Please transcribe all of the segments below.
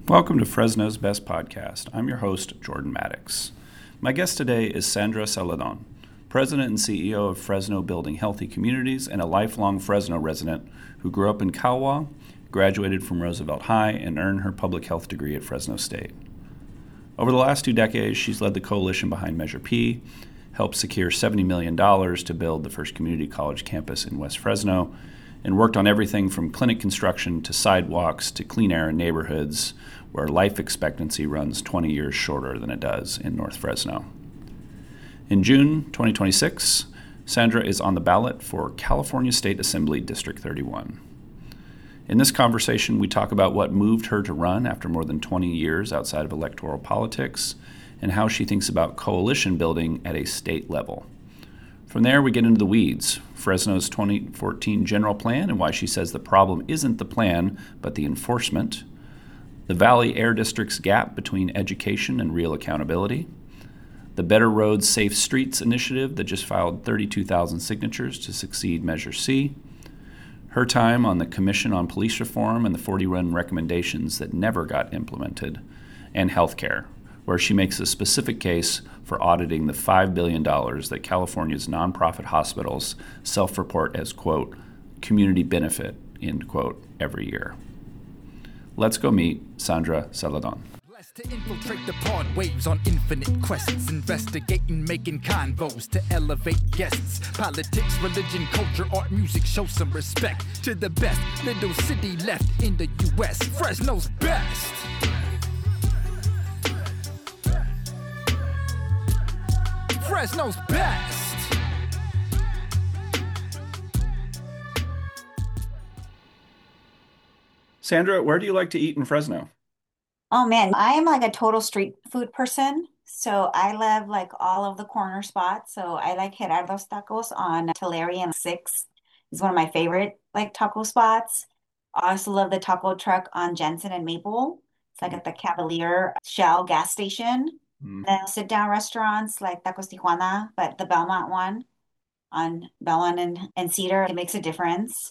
Welcome to Fresno's Best Podcast. I'm your host, Jordan Maddox. My guest today is Sandra Saladon, President and CEO of Fresno Building Healthy Communities and a lifelong Fresno resident who grew up in Calwa, graduated from Roosevelt High, and earned her public health degree at Fresno State. Over the last 2 decades, she's led the coalition behind Measure P, helped secure $70 million to build the first community college campus in West Fresno, and worked on everything from clinic construction to sidewalks to clean air in neighborhoods where life expectancy runs 20 years shorter than it does in North Fresno. In June 2026, Sandra is on the ballot for California State Assembly District 31. In this conversation, we talk about what moved her to run after more than 20 years outside of electoral politics and how she thinks about coalition building at a state level. From there, we get into the weeds, Fresno's 2014 general plan and why she says the problem isn't the plan, but the enforcement, the Valley Air District's gap between education and real accountability, the Better Roads, Safe Streets initiative that just filed 32,000 signatures to succeed Measure C, her time on the Commission on Police Reform and the 41 recommendations that never got implemented, and healthcare, where she makes a specific case for auditing the $5 billion that California's nonprofit hospitals self-report as, quote, community benefit, end quote, every year. Let's go meet Sandra Saladon. To infiltrate the pod waves on infinite quests, investigating, making convos to elevate guests. Politics, religion, culture, art, music, show some respect to the best little city left in the U.S. Fresno's best. Fresno's best. Sandra, where do you like to eat in Fresno? Oh man, I am like a total street food person. So I love like all of the corner spots. So I like Gerardo's Tacos on Tulare and 6 is one of my favorite like taco spots. I also love the taco truck on Jensen and Maple. It's like at the Cavalier Shell gas station. Mm. Then sit down restaurants like Tacos Tijuana, but the Belmont one on Belmont and Cedar, it makes a difference.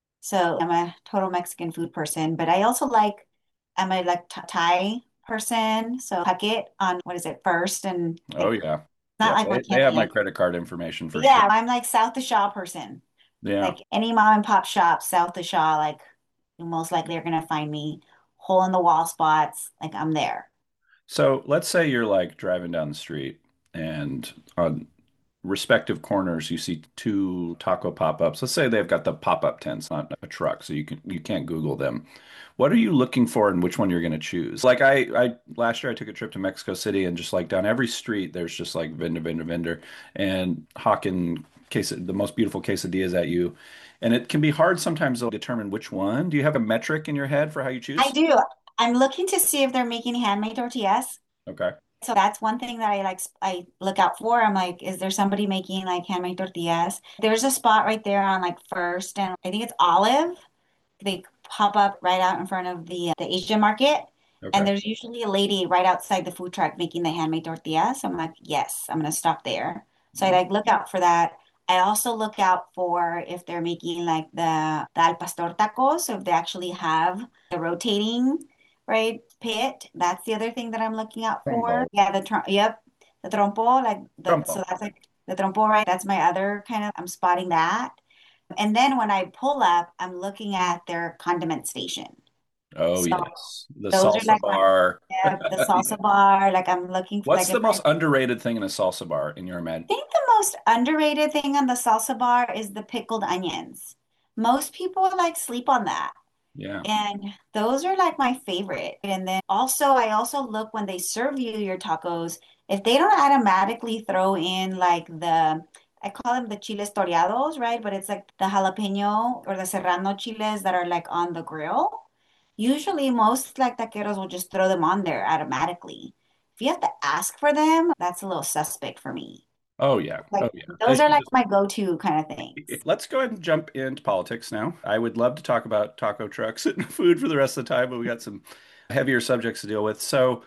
So I'm a total Mexican food person, but I also like I'm a like Thai person. So Puckett on what is it, First and Oh, like yeah. not Yeah, like they have my McKinley. credit card information for sure. Yeah, I'm like South of Shaw person. Yeah. Like any mom and pop shop south of Shaw, like you most likely are gonna find me hole in the wall spots. Like I'm there. So let's say you're like driving down the street and on respective corners you see two taco pop-ups. Let's say they've got the pop-up tents, not a truck, so you can't Google them. What are you looking for and which one you're going to choose? Like I last year I took a trip to Mexico City and just like down every street there's just like vendor and hawking the most beautiful quesadillas at you. And it can be hard sometimes to determine which one. Do you have a metric in your head for how you I choose? do. I'm looking to see if they're making handmade tortillas. Okay. So that's one thing that I like I look out for. I'm like, is there somebody making like handmade tortillas? There's a spot right there on like First and I think it's Olive. They pop up right out in front of the Asian market. And Okay. there's usually a lady right outside the food truck making the handmade tortillas. So I'm like, yes, I'm gonna stop there. So I like look out for that. I also look out for if they're making like the al pastor tacos, so if they actually have the rotating, right, pit. That's the other thing that I'm looking out for. Trompo. Yeah, yep, the trompo, like the so Trompo. that's like the trompo, right? That's my other kind of I'm spotting that. And then when I pull up, I'm looking at their condiment station. Oh, So yes. The those are salsa like my bar. yeah, the salsa bar. Like I'm looking for What's like the if I most underrated thing in a salsa bar in your mind? think the most underrated thing on the salsa bar is the pickled onions. Most people like sleep on that. Yeah. And those are like my favorite. And then also, I also look when they serve you your tacos, if they don't automatically throw in like I call them the chiles toreados, right? But it's like the jalapeno or the serrano chiles that are like on the grill. Usually, most like taqueros will just throw them on there automatically. If you have to ask for them, that's a little suspect for me. Oh, yeah. Like Oh, yeah. They those are should like just. my go-to kind of things. Let's go ahead and jump into politics now. I would love to talk about taco trucks and food for the rest of the time, but we got some heavier subjects to deal with. So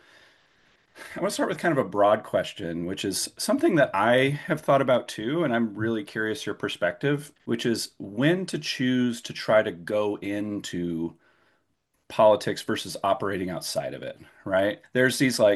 I want to start with kind of a broad question, which is something that I have thought about too, and I'm really curious your perspective, which is when to choose to try to go into politics versus operating outside of it, right? There's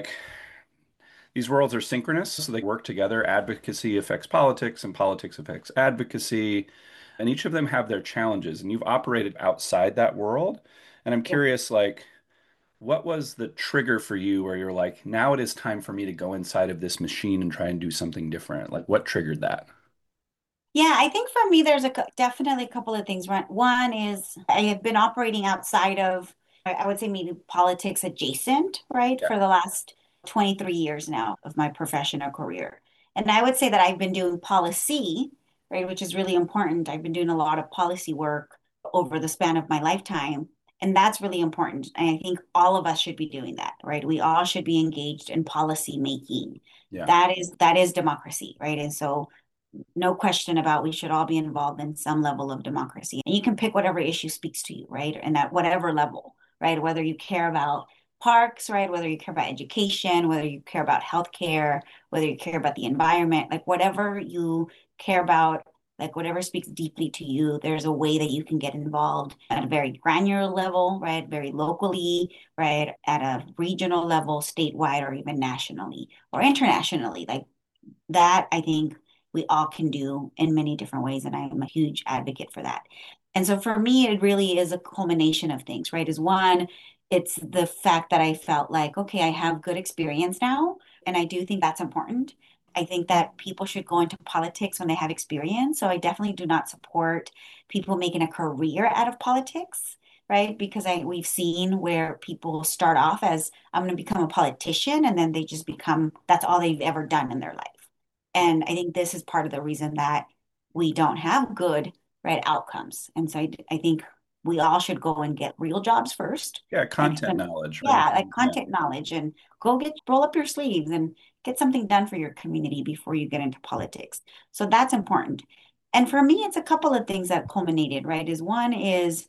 these worlds are synchronous, so they work together. Advocacy affects politics, and politics affects advocacy, and each of them have their challenges. And you've operated outside that world, and I'm Yeah. curious, like, what was the trigger for you where you're like, now it is time for me to go inside of this machine and try and do something different? Like, what triggered that? Yeah, I think for me, there's definitely a couple of things. One is I have been operating outside of, I would say maybe politics adjacent, right, Yeah. for the last 23 years now of my professional career. And I would say that I've been doing policy, right, which is really important. I've been doing a lot of policy work over the span of my lifetime. And that's really important. And I think all of us should be doing that, right? We all should be engaged in policy making. Yeah. That is democracy, right? And so no question about we should all be involved in some level of democracy. And you can pick whatever issue speaks to you, right? And at whatever level, right? Whether you care about parks, right? Whether you care about education, whether you care about healthcare, whether you care about the environment, like whatever you care about, like whatever speaks deeply to you, there's a way that you can get involved at a very granular level, right? Very locally, right? At a regional level, statewide, or even nationally or internationally. Like that, I think we all can do in many different ways. And I'm a huge advocate for that. And so for me, it really is a culmination of things, right? Is one, it's the fact that I felt like, okay, I have good experience now. And I do think that's important. I think that people should go into politics when they have experience. So I definitely do not support people making a career out of politics, right? Because we've seen where people start off as I'm going to become a politician and then they just become that's all they've ever done in their life. And I think this is part of the reason that we don't have good, right, outcomes. And so I think we all should go and get real jobs first Yeah, and content knowledge, right? yeah, like Yeah. content knowledge and go get roll up your sleeves and get something done for your community before you get into politics. So that's important. And for me, it's a couple of things that culminated, right? Is one is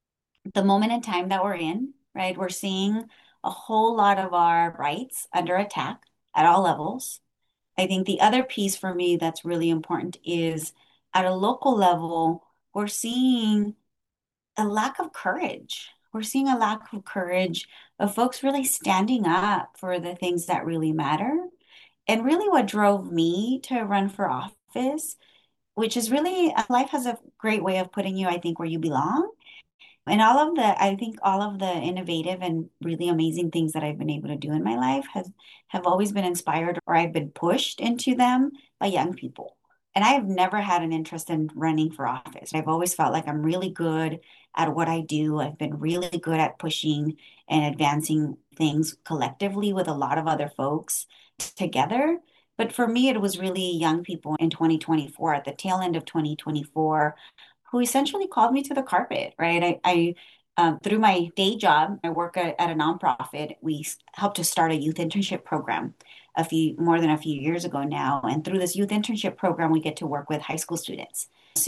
the moment in time that we're in, right? We're seeing a whole lot of our rights under attack at all levels. I think the other piece for me that's really important is at a local level, we're seeing a lack of courage. We're seeing a lack of courage of folks really standing up for the things that really matter. And really, what drove me to run for office, which is really life has a great way of putting you, I think, where you belong. And I think all of the innovative and really amazing things that I've been able to do in my life have always been inspired or I've been pushed into them by young people. And I have never had an interest in running for office. I've always felt like I'm really good at what I do. I've been really good at pushing and advancing things collectively with a lot of other folks together. But for me, it was really young people in 2024, at the tail end of 2024 who essentially called me to the carpet, right? Through my day job, I work at a nonprofit. We helped to start a youth internship program more than a few years ago now. And through this youth internship program, we get to work with high school students,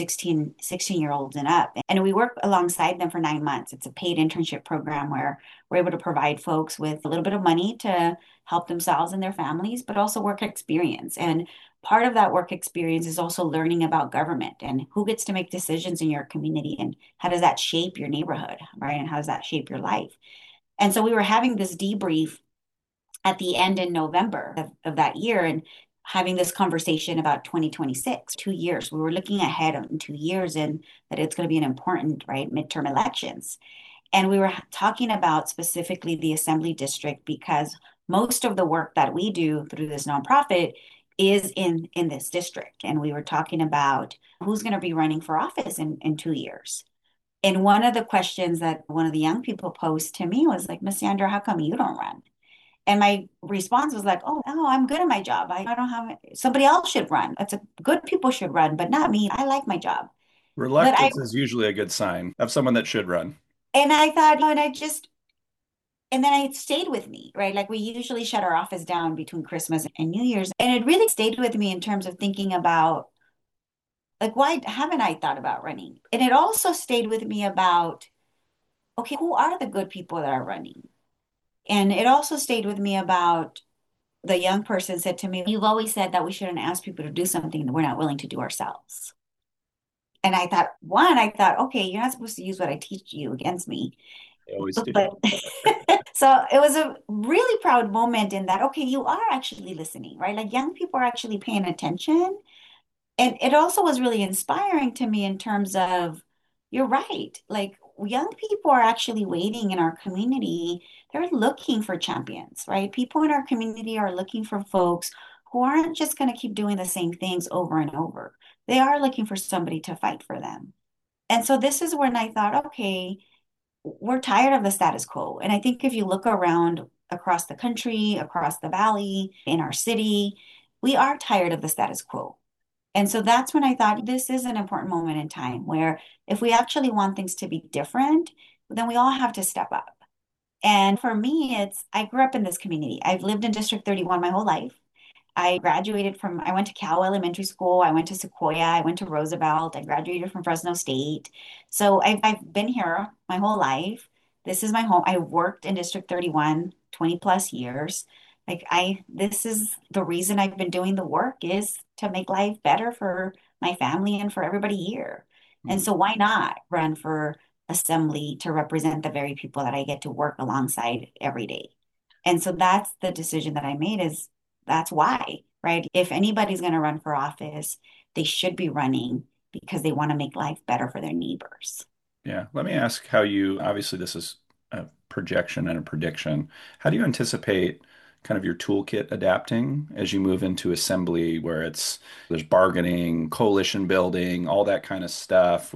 16-year-olds and up. And we work alongside them for 9 months. It's a paid internship program where we're able to provide folks with a little bit of money to help themselves and their families, but also work experience. And part of that work experience is also learning about government and who gets to make decisions in your community and how does that shape your neighborhood, right? And how does that shape your life? And so we were having this debrief at the end in November of that year and having this conversation about 2026, 2 years. We were looking ahead in 2 years and that it's going to be an important, right, midterm elections. And we were talking about specifically the assembly district because most of the work that we do through this nonprofit is in this district. And we were talking about who's going to be running for office in 2 years. And one of the questions that one of the young people posed to me was like, Miss Sandra, how come you don't run? And my response was like, oh, I'm good at my job. I don't have somebody else should run. That's a good people should run, but not me. I like my job. But Reluctance is usually a good sign of someone that should run. and I thought, and I just and then it stayed with me, right? Like we usually shut our office down between Christmas and New Year's. And it really stayed with me in terms of thinking about, like, why haven't I thought about running? And it also stayed with me about, okay, who are the good people that are running? And it also stayed with me about the young person said to me, you've always said that we shouldn't ask people to do something that we're not willing to do ourselves. And I thought, okay, you're not supposed to use what I teach you against me. They always do. But so it was a really proud moment in that, okay, you are actually listening, right? Like young people are actually paying attention. And it also was really inspiring to me in terms of, you're right. Like young people are actually waiting in our community. They're looking for champions, right? People in our community are looking for folks who aren't just going to keep doing the same things over and over. They are looking for somebody to fight for them. And so this is when I thought, okay, we're tired of the status quo. And I think if you look around across the country, across the valley, in our city, we are tired of the status quo. And so that's when I thought this is an important moment in time where if we actually want things to be different, then we all have to step up. And for me, I grew up in this community. I've lived in District 31 my whole life. I went to Cal Elementary School, I went to Sequoia, I went to Roosevelt, I graduated from Fresno State. So I've been here my whole life. This is my home. I worked in District 31 20 plus years. This is the reason I've been doing the work is to make life better for my family and for everybody here. And Mm. so why not run for assembly to represent the very people that I get to work alongside every day? And so that's the decision that I made is that's why, right? If anybody's going to run for office, they should be running because they want to make life better for their neighbors. Yeah. Let me ask how you, obviously, this is a projection and a prediction. How do you anticipate kind of your toolkit adapting as you move into assembly where there's bargaining, coalition building, all that kind of stuff,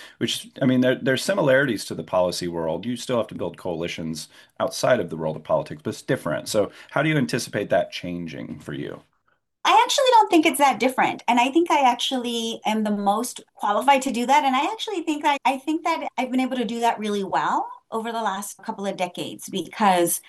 I mean, there's similarities to the policy world. You still have to build coalitions outside of the world of politics, but it's different. So how do you anticipate that changing for you? I actually don't think it's that different. And I think I actually am the most qualified to do that. And I actually I think that I've been able to do that really well over the last couple of decades because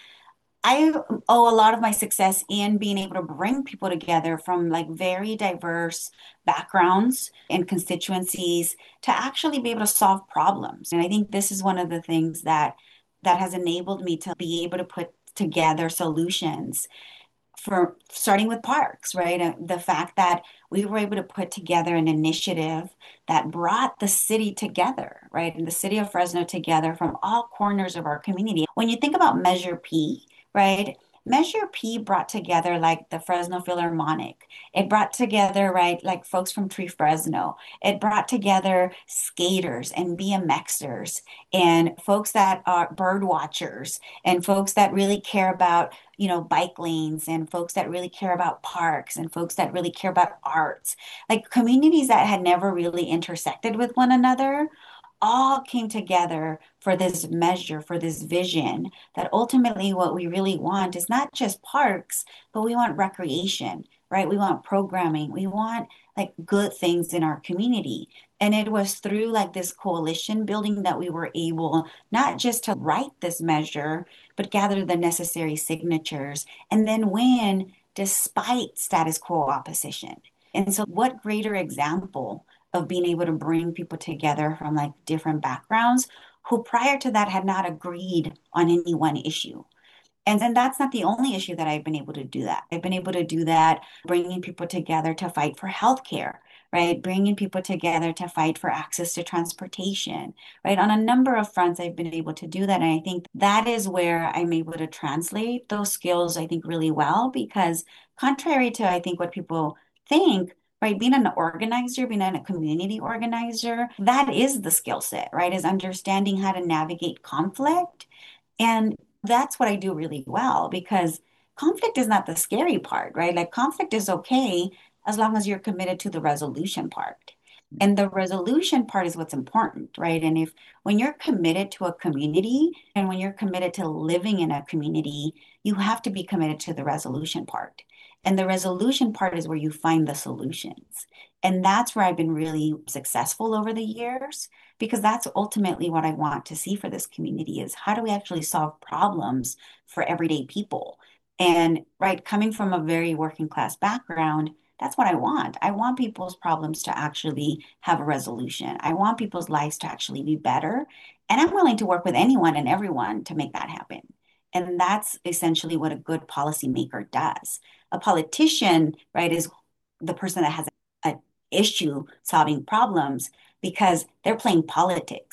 I owe a lot of my success in being able to bring people together from like very diverse backgrounds and constituencies to actually be able to solve problems. And I think this is one of the things that has enabled me to be able to put together solutions for starting with parks, right? The fact that we were able to put together an initiative that brought the city together, right? And the city of Fresno together from all corners of our community. When you think about Measure P, right? Measure P brought together like the Fresno Philharmonic. It brought together, right, like folks from Tree Fresno. It brought together skaters and BMXers and folks that are bird watchers and folks that really care about bike lanes and folks that really care about parks and folks that really care about arts, like communities that had never really intersected with one another, all came together for this measure, for this vision that ultimately what we really want is not just parks, but we want recreation, right? We want programming. We want like good things in our community. And it was through like this coalition building that we were able not just to write this measure, but gather the necessary signatures and then win despite status quo opposition. And so, what greater example of being able to bring people together from like different backgrounds who prior to that had not agreed on any one issue? And then that's not the only issue that I've been able to do that. I've been able to do that, bringing people together to fight for healthcare, right? Bringing people together to fight for access to transportation, right? On a number of fronts, I've been able to do that. And I think that is where I'm able to translate those skills, I think, really well, because contrary to, I think, what people think, right? Being an organizer, being a community organizer, that is the skill set, right? Is understanding how to navigate conflict. And that's what I do really well because conflict is not the scary part, right? Like conflict is okay as long as you're committed to the resolution part. And the resolution part is what's important, right? And if when you're committed to a community and when you're committed to living in a community, you have to be committed to the resolution part. And the resolution part is where you find the solutions. And that's where I've been really successful over the years because that's ultimately what I want to see for this community is how do we actually solve problems for everyday people? And right, coming from a very working class background, that's what I want. I want people's problems to actually have a resolution. I want people's lives to actually be better. And I'm willing to work with anyone and everyone to make that happen. And that's essentially what a good policymaker does. A politician, right, is the person that has a issue solving problems because they're playing politics.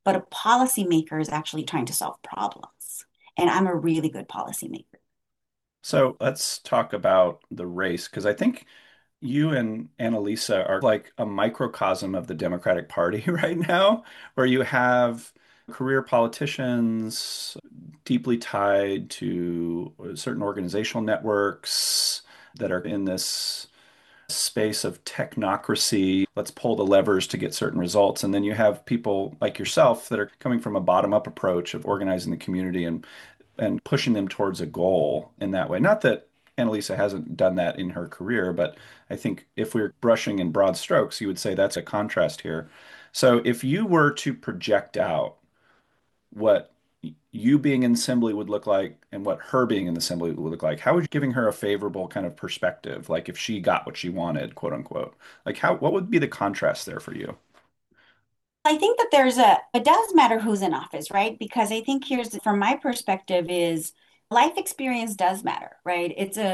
but a policymaker is actually trying to solve problems. And I'm a really good policymaker. So let's talk about the race, because I think you and Annalisa are like a microcosm of the Democratic Party right now, where you have career politicians deeply tied to certain organizational networks that are in this space of technocracy. Let's pull the levers to get certain results. And then you have people like yourself that are coming from a bottom-up approach of organizing the community and pushing them towards a goal in that way. Not that Annalisa hasn't done that in her career, but I think if we're brushing in broad strokes, you would say that's a contrast here. So if you were to project out what you being in assembly would look like and what her being in assembly would look like, how would you giving her a favorable kind of perspective, like if she got what she wanted, quote unquote, like how what would be the contrast there for you? I think that it does matter who's in office, right? Because I think here's, from my perspective, is life experience does matter, right?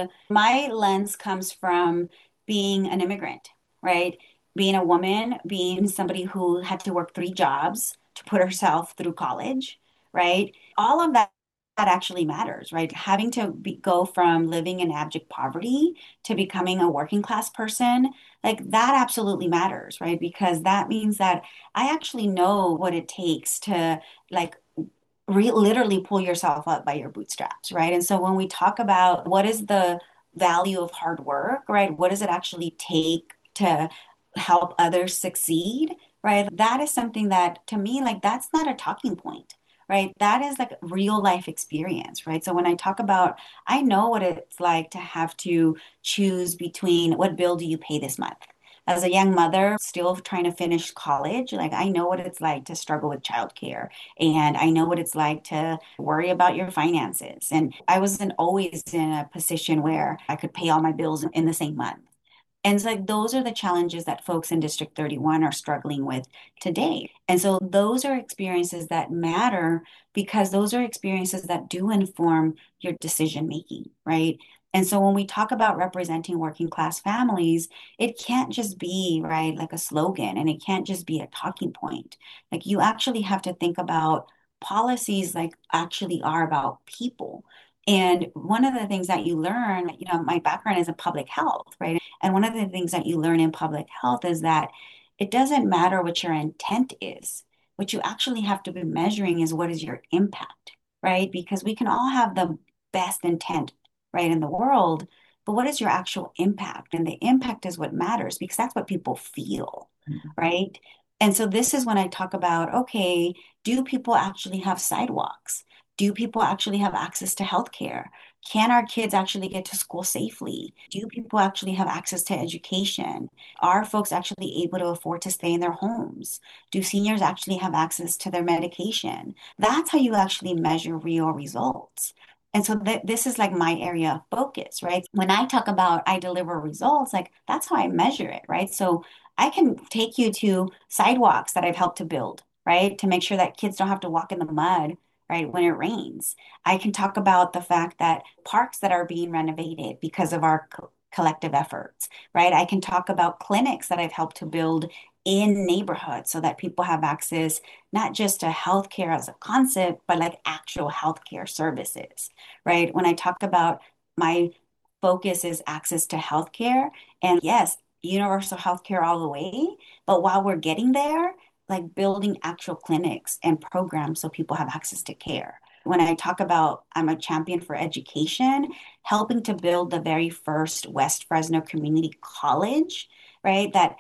My lens comes from being an immigrant, right? Being a woman, being somebody who had to work three jobs to put herself through college, right? All of that actually matters, right? Having to go from living in abject poverty to becoming a working class person, like that absolutely matters, right? Because that means that I actually know what it takes to like literally pull yourself up by your bootstraps, right? And so when we talk about what is the value of hard work, right? What does it actually take to help others succeed, right? That is something that to me, like that's not a talking point. Right. That is like real life experience, right? So when I talk about, I know what it's like to have to choose between what bill do you pay this month? As a young mother, still trying to finish college, like I know what it's like to struggle with childcare, and I know what it's like to worry about your finances. And I wasn't always in a position where I could pay all my bills in the same month. And it's like those are the challenges that folks in District 31 are struggling with today. And so those are experiences that matter because those are experiences that do inform your decision making, right? And so when we talk about representing working class families, it can't just be, right, like a slogan, and it can't just be a talking point. Like you actually have to think about policies like actually are about people. And one of the things that you learn, my background is in public health, right? And one of the things that you learn in public health is that it doesn't matter what your intent is. What you actually have to be measuring is what is your impact, right? Because we can all have the best intent, right, in the world, but what is your actual impact? And the impact is what matters because that's what people feel, right? And so this is when I talk about, okay, do people actually have sidewalks? Do people actually have access to healthcare? Can our kids actually get to school safely? Do people actually have access to education? Are folks actually able to afford to stay in their homes? Do seniors actually have access to their medication? That's how you actually measure real results. And so this is like my area of focus, right? When I talk about I deliver results, like that's how I measure it, right? So I can take you to sidewalks that I've helped to build, right? To make sure that kids don't have to walk in the mud, right, when it rains. I can talk about the fact that parks that are being renovated because of our collective efforts, right? I can talk about clinics that I've helped to build in neighborhoods so that people have access not just to healthcare as a concept, but like actual healthcare services, right? When I talk about my focus is access to healthcare, and yes, universal healthcare all the way, but while we're getting there, like building actual clinics and programs so people have access to care. When I talk about I'm a champion for education, helping to build the very first West Fresno Community College, right? That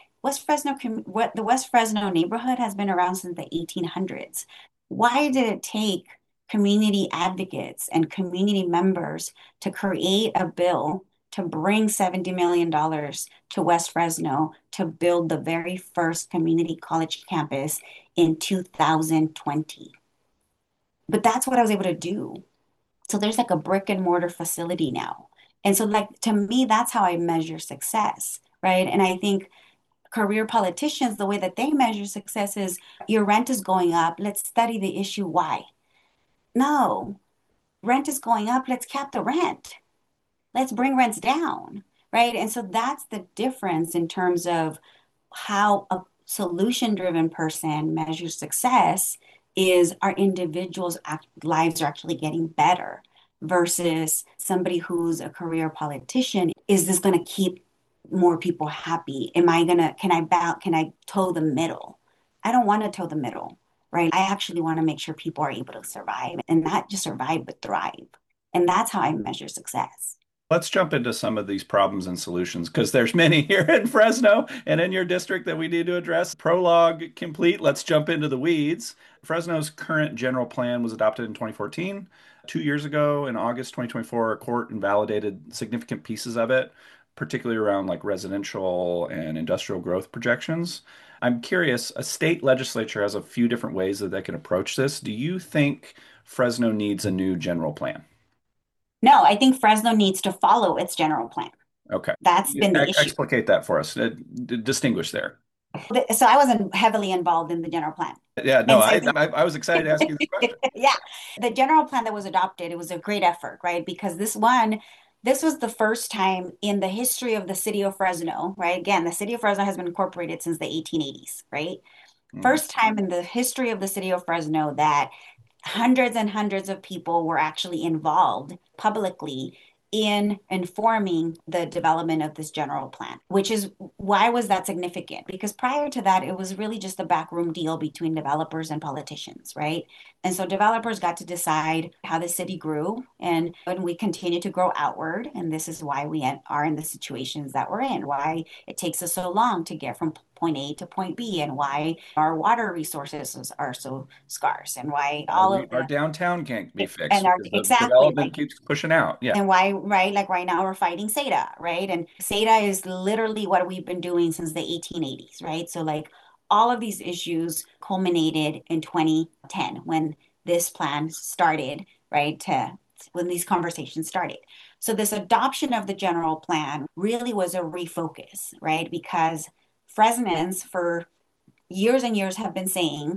what the West Fresno neighborhood has been around since the 1800s. Why did it take community advocates and community members to create a bill to bring $70 million to West Fresno to build the very first community college campus in 2020? But that's what I was able to do. So there's like a brick and mortar facility now. And so, like, to me, that's how I measure success, right? And I think career politicians, the way that they measure success is your rent is going up. Let's study the issue. Why? No, rent is going up. Let's cap the rent. Let's bring rents down, right? And so that's the difference in terms of how a solution driven person measures success is our individuals' lives are actually getting better versus somebody who's a career politician. Is this going to keep more people happy? Can I toe the middle? I don't want to toe the middle, right? I actually want to make sure people are able to survive and not just survive, but thrive. And that's how I measure success. Let's jump into some of these problems and solutions because there's many here in Fresno and in your district that we need to address. Prologue complete. Let's jump into the weeds. Fresno's current general plan was adopted in 2014. 2 years ago, in August 2024, a court invalidated significant pieces of it, particularly around like residential and industrial growth projections. I'm curious, a state legislature has a few different ways that they can approach this. Do you think Fresno needs a new general plan? No, I think Fresno needs to follow its general plan. Okay. That's been the issue. Explicate that for us. Distinguish there. So I wasn't heavily involved in the general plan. Yeah, no, And so I was excited to ask you this question. yeah, the general plan that was adopted, it was a great effort, right? Because this was the first time in the history of the city of Fresno, right? Again, the city of Fresno has been incorporated since the 1880s, right? Mhm. First time in the history of the city of Fresno that hundreds and hundreds of people were actually involved publicly in informing the development of this general plan, which is why was that significant? Because prior to that, it was really just a backroom deal between developers and politicians, right? And so developers got to decide how the city grew, and when we continue to grow outward, and this is why we are in the situations that we're in, why it takes us so long to get from point A to point B, and why our water resources are so scarce, and why all of Our the downtown can't be and fixed our because the exactly development like keeps pushing out. Yeah. and why, right? Like right now we're fighting SEDA, right? And SEDA is literally what we've been doing since the 1880s, right? So like all of these issues culminated in 2010 when this plan started, right? To when these conversations started. So this adoption of the general plan really was a refocus, right? Because Fresnans for years and years have been saying,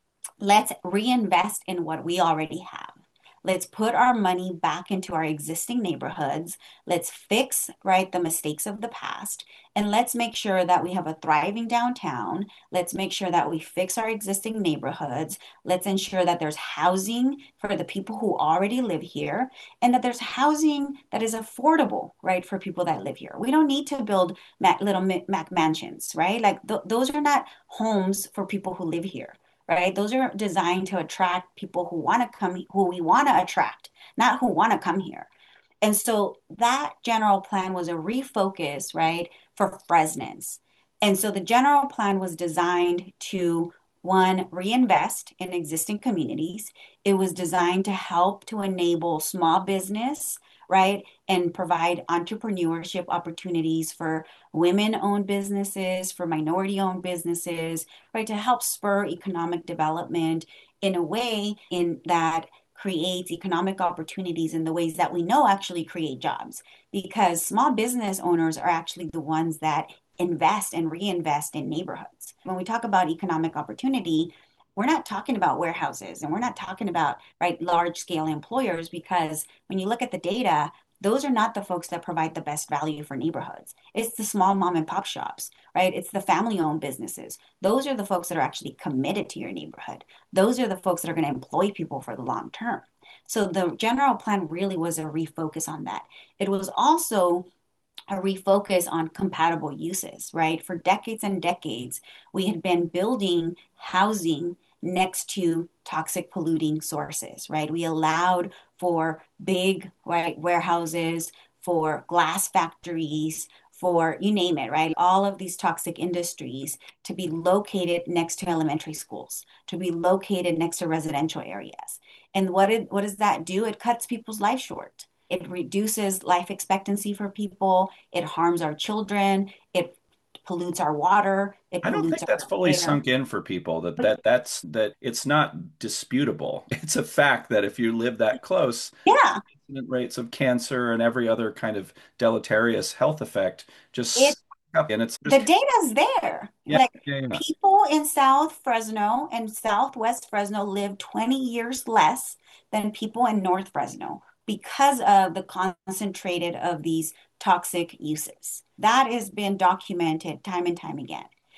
let's reinvest in what we already have. Let's put our money back into our existing neighborhoods. Let's fix, right, the mistakes of the past. And let's make sure that we have a thriving downtown. Let's make sure that we fix our existing neighborhoods. Let's ensure that there's housing for the people who already live here and that there's housing that is affordable, right, for people that live here. We don't need to build little Mac mansions, right? Like those are not homes for people who live here, right? Those are designed to attract people who want to come, who we want to attract, not who want to come here. And so that general plan was a refocus, right, for Fresnans. And so the general plan was designed to, one, reinvest in existing communities. It was designed to help to enable small business, right, and provide entrepreneurship opportunities for women-owned businesses, for minority-owned businesses, right, to help spur economic development in a way in that creates economic opportunities in the ways that we know actually create jobs because small business owners are actually the ones that invest and reinvest in neighborhoods. When we talk about economic opportunity, we're not talking about warehouses and we're not talking about right large scale employers because when you look at the data, those are not the folks that provide the best value for neighborhoods. It's the small mom and pop shops, right? It's the family owned businesses. Those are the folks that are actually committed to your neighborhood. Those are the folks that are going to employ people for the long term. So the general plan really was a refocus on that. It was also a refocus on compatible uses, right? For decades and decades, we had been building housing next to toxic polluting sources, right? We allowed for big, right, warehouses, for glass factories, for you name it, right? All of these toxic industries to be located next to elementary schools, to be located next to residential areas. And what does that do? It cuts people's life short. It reduces life expectancy for people. It harms our children. It pollutes our water. It I don't pollutes think that's our fully air. sunk in for people that it's not disputable. It's a fact that if you live that close, Yeah, incident rates of cancer and every other kind of deleterious health effect it just up and it's the just data's there. yeah, Like yeah, yeah. people in South Fresno and Southwest Fresno live 20 years less than people in North Fresno because of the concentrated of these toxic uses. That has been documented time and time again.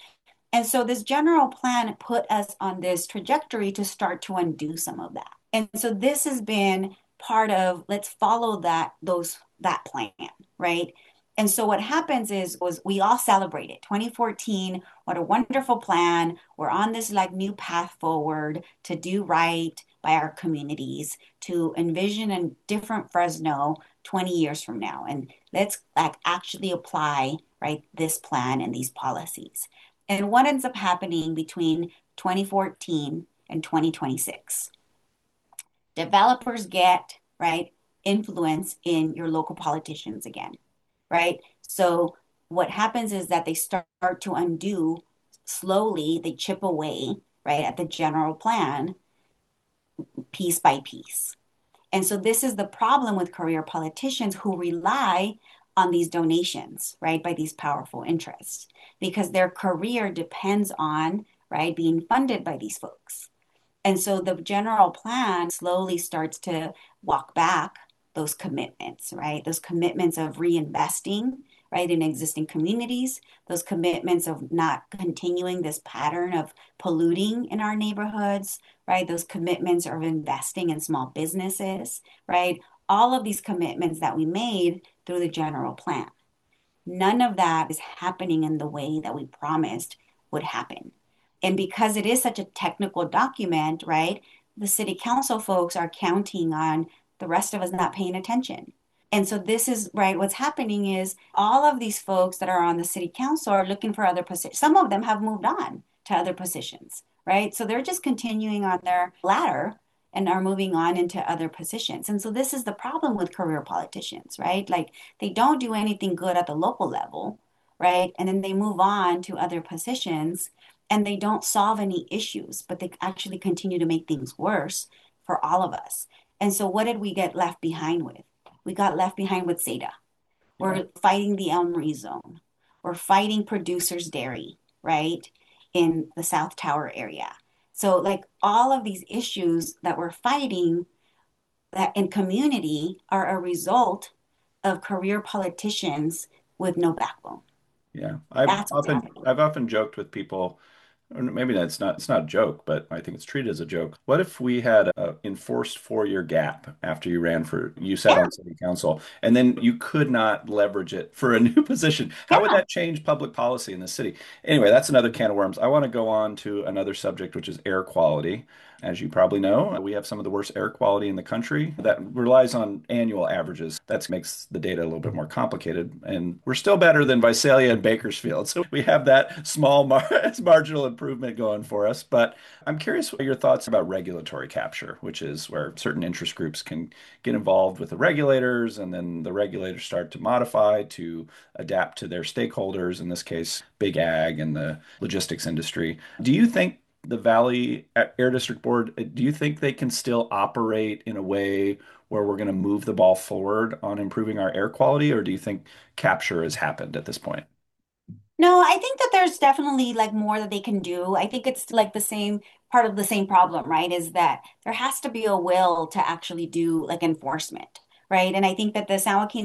And so this general plan put us on this trajectory to start to undo some of that. And so this has been part of let's follow that plan, right? And so what happens is was we all celebrated 2014, what a wonderful plan. We're on this like new path forward to do right by our communities, to envision a different Fresno 20 years from now. And let's like actually apply right this plan and these policies. And what ends up happening between 2014 and 2026? Developers get, right, influence in your local politicians again, right? So what happens is that they start to undo slowly, they chip away, right, at the general plan piece by piece. And so this is the problem with career politicians who rely on these donations, right, by these powerful interests, because their career depends on, right, being funded by these folks. And so the general plan slowly starts to walk back those commitments, right? Those commitments of reinvesting, right, in existing communities, those commitments of not continuing this pattern of polluting in our neighborhoods, right? Those commitments of investing in small businesses, right? All of these commitments that we made through the general plan. None of that is happening in the way that we promised would happen. And because it is such a technical document, right, the city council folks are counting on the rest of us not paying attention. And so this is right. What's happening is all of these folks that are on the city council are looking for other positions. Some of them have moved on to other positions, right? So they're just continuing on their ladder and are moving on into other positions. And so this is the problem with career politicians, right? Like they don't do anything good at the local level, right? And then they move on to other positions and they don't solve any issues, but they actually continue to make things worse for all of us. And so what did we get left behind with? We got left behind with SEDA. Yeah. We're fighting the Elm Zone. We're fighting Producers Dairy, right, in the South Tower area. So, like all of these issues that we're fighting that in community are a result of career politicians with no backbone. Yeah, That's what's happening. I've often joked with people, or maybe that's not it's not a joke, but I think it's treated as a joke. What if we had a enforced 4-year gap after you sat Yeah, on city council, and then you could not leverage it for a new position? How would yeah. that change public policy in the city? Anyway, that's another can of worms. I want to go on to another subject, which is air quality. As you probably know, we have some of the worst air quality in the country that relies on annual averages. That makes the data a little bit more complicated. And we're still better than Visalia and Bakersfield. So we have that marginal improvement going for us. But I'm curious what your thoughts about regulatory capture, which is where certain interest groups can get involved with the regulators, and then the regulators start to modify to adapt to their stakeholders, in this case, big ag and the logistics industry. Do you think the Valley Air District Board, do you think they can still operate in a way where we're going to move the ball forward on improving our air quality, or do you think capture has happened at this point? No, I think that there's definitely like more that they can do. I think it's like the same part of the same problem, right? Is that there has to be a will to actually do like enforcement, right? And I think that the San Joaquin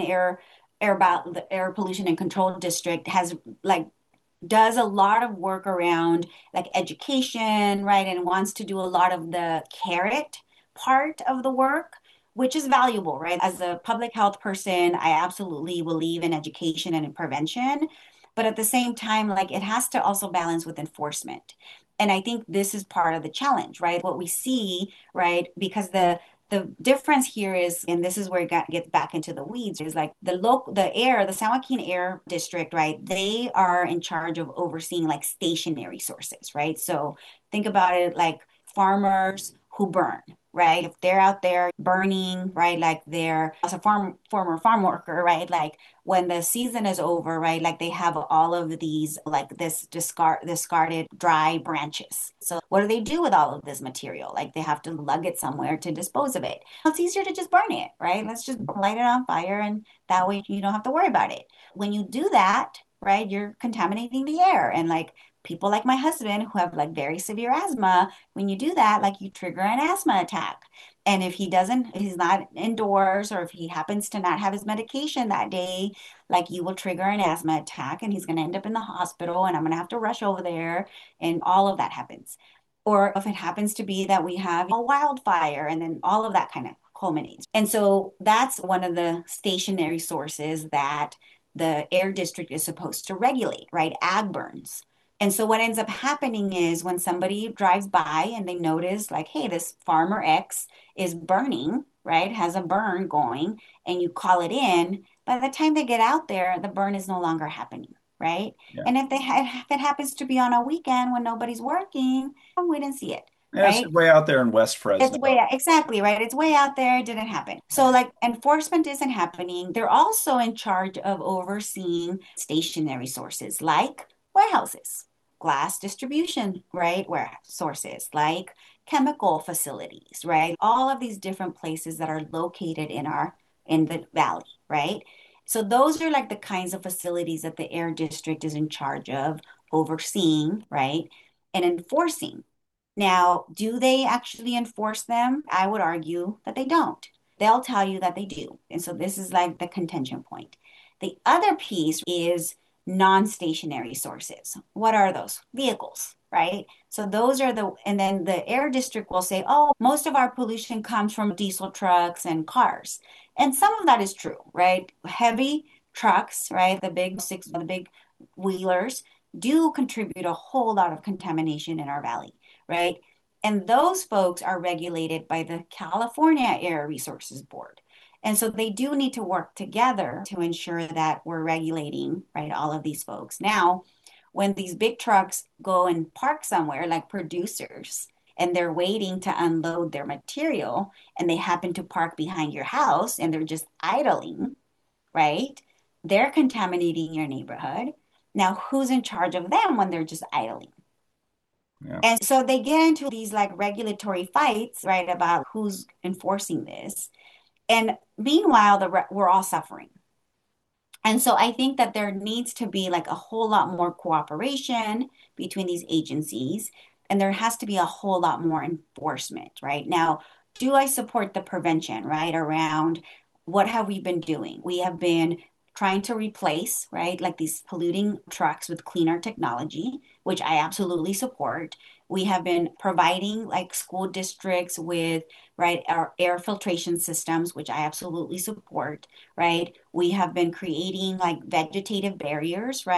the Air Pollution and Control District has like does a lot of work around like education, right? And wants to do a lot of the carrot part of the work, which is valuable, right? As a public health person, I absolutely believe in education and in prevention. But at the same time, like it has to also balance with enforcement. And I think this is part of the challenge, right? What we see, right? Because the difference here is, and this is where gets back into the weeds, is like the San Joaquin Air District, right? They are in charge of overseeing like stationary sources, right? So think about it like farmers who burn, right? If they're out there burning, right? Like they're as a former farm worker, right? Like when the season is over, right? Like they have all of these like this discarded dry branches. So what do they do with all of this material? Like they have to lug it somewhere to dispose of it. It's easier to just burn it, right? Let's just light it on fire and that way you don't have to worry about it. When you do that, right, you're contaminating the air and like people like my husband who have like very severe asthma, when you do that, like you trigger an asthma attack. And if he's not indoors, or if he happens to not have his medication that day, like you will trigger an asthma attack and he's going to end up in the hospital and I'm going to have to rush over there and all of that happens. Or if it happens to be that we have a wildfire and then all of that kind of culminates. And so that's one of the stationary sources that the air district is supposed to regulate, right? Ag burns. And so what ends up happening is when somebody drives by and they notice like, hey, this farmer X is burning, right? Has a burn going, and you call it in. By the time they get out there, the burn is no longer happening, right? Yeah. And if it happens to be on a weekend when nobody's working, we didn't see it, Yeah, it's right? way out there in West It's Fresno. way exactly right. It's way out there. It didn't happen. So like enforcement isn't happening. They're also in charge of overseeing stationary sources like warehouses, glass distribution, right? Warehouse sources like chemical facilities, right? All of these different places that are located in the valley, right? So those are like the kinds of facilities that the air district is in charge of overseeing, right? And enforcing. Now, do they actually enforce them? I would argue that they don't. They'll tell you that they do. And so this is like the contention point. The other piece is non-stationary sources. What are those? Vehicles, right? So those are and then the air district will say, oh, most of our pollution comes from diesel trucks and cars. And some of that is true, right? Heavy trucks, right? The big wheelers do contribute a whole lot of contamination in our valley, right? And those folks are regulated by the California Air Resources Board. And so they do need to work together to ensure that we're regulating, right, all of these folks. Now, when these big trucks go and park somewhere, like producers, and they're waiting to unload their material, and they happen to park behind your house and they're just idling, right? They're contaminating your neighborhood. Now, who's in charge of them when they're just idling? Yeah. And so they get into these like regulatory fights, right, about who's enforcing this. And meanwhile, we're all suffering. And so I think that there needs to be like a whole lot more cooperation between these agencies, and there has to be a whole lot more enforcement, right? Now, do I support the prevention, right? Around what have we been doing? We have been trying to replace, right, like these polluting trucks with cleaner technology, which I absolutely support. We have been providing like school districts with, right, our air filtration systems, which I absolutely support, right? We have been creating like vegetative barriers,